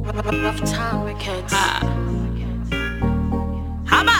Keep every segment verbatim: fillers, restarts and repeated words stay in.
Rough Town Records. Ha. Haba.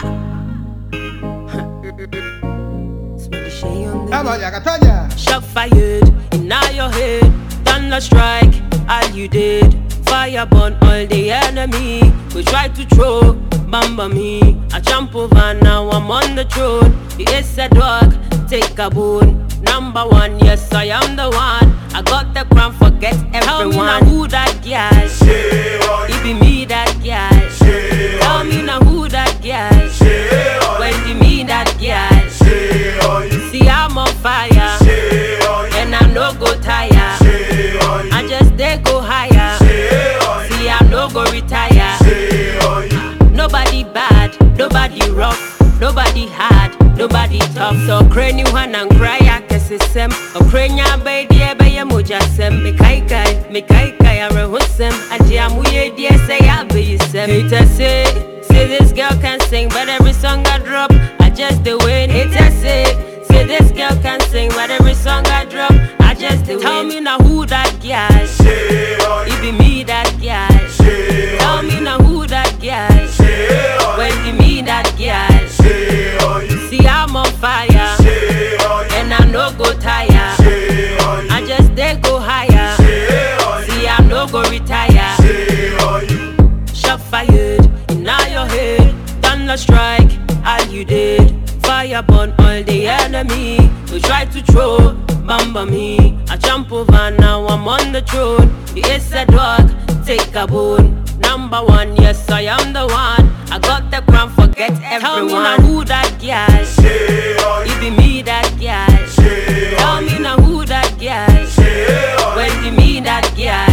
Vamos, Catania. Shot fired in all your head. Thunder strike, all you did. Fire burn all the enemy. We try to throw, bamba me. I jump over, now I'm on the throne. The ace a dog, take a bone. Number one, yes, I am the one. I got the crown, forget everyone. Tell me now who that guy. It be me that guy. Tell me now who that guy. When you me that guy. See I'm on fire, and I no go tire. I just they go higher. See I'm no go retire. Nobody bad, nobody rough, nobody hard, nobody tough. So crane you one and cry I guess it's sem. O crane ya baby ebe moja sem. Me kai kai, me kai kai I rehusem. Aji amuye die say I be sem. Haters say, say this girl can sing, but every song I drop, I just do win. Haters say, say this girl can sing, but every song I drop, I just do win. Tell me now who that guy. It be me that guy. Tell me now who that guy. When you me that guy. See I'm on fire, and I no go tire. I just they go higher. See I'm no go retire. Shot fired in all your head. Thunder strike, all you did. Fire burn all the enemy. We try to throw, bamba me. I jump over, now I'm on the throne. The ace a dog, take a bone. Number one, yes, I am the one. I got the crown, forget everyone. Tell me now who that guy. It be me that guy. Tell me now who that guy. When you me that guy.